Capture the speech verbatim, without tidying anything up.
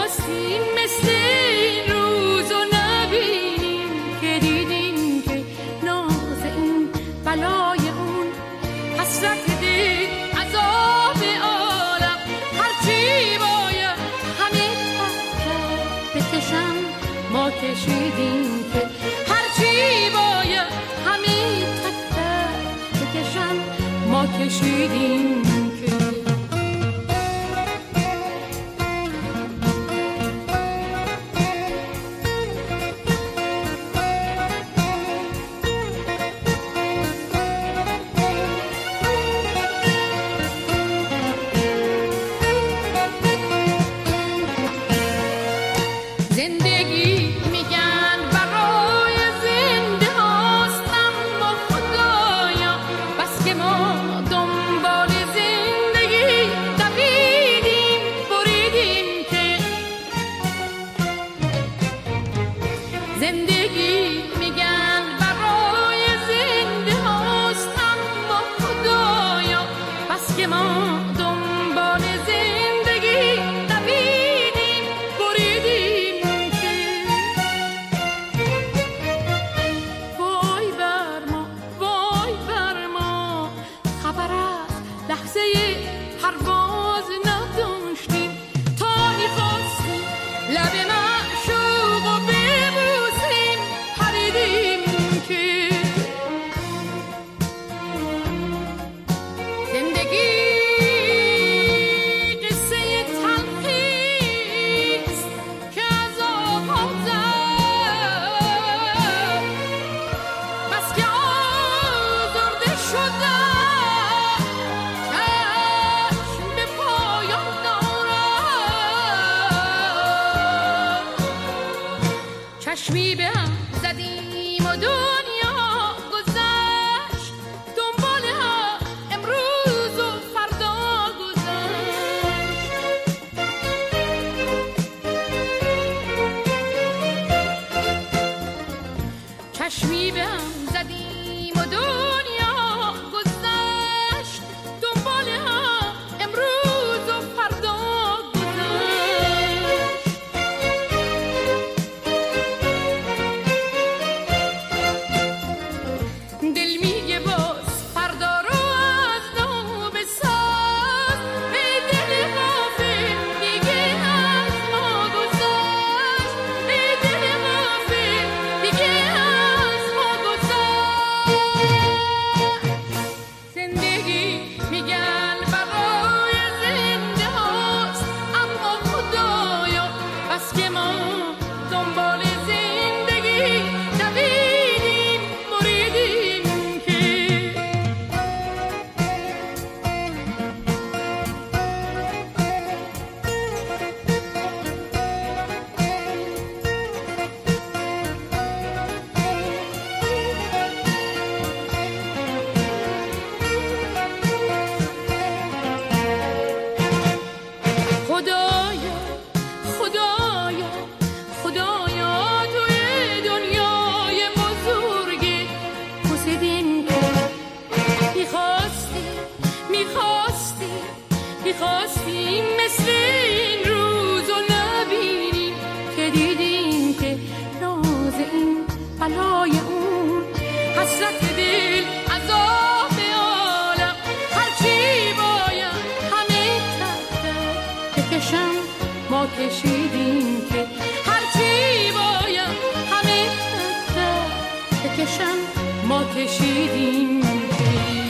میخواستیم مثل این روزو نبینیم که دیدیم که ناز این بلای اون حسرت دل عذاب عالم هرچی باید همه تحت بکشم ما کشیدیم که هرچی باید همه تحت بکشم ما کشیدیم که چشمی به هم زدیم و دنیا گذشت دنبال ها امروز و فردا گذشت چشمی به هم زدیم و دنیا گذشت دنبال ها امروز و فردا میخواستیم مثل این روزو نبینیم که دیدیم که ناز این بلای اون حسرت دل عذاب عالم هرچی باید همه تحت بکشم ما کشیدیم که هرچی باید همه تحت بکشم ما کشیدیم که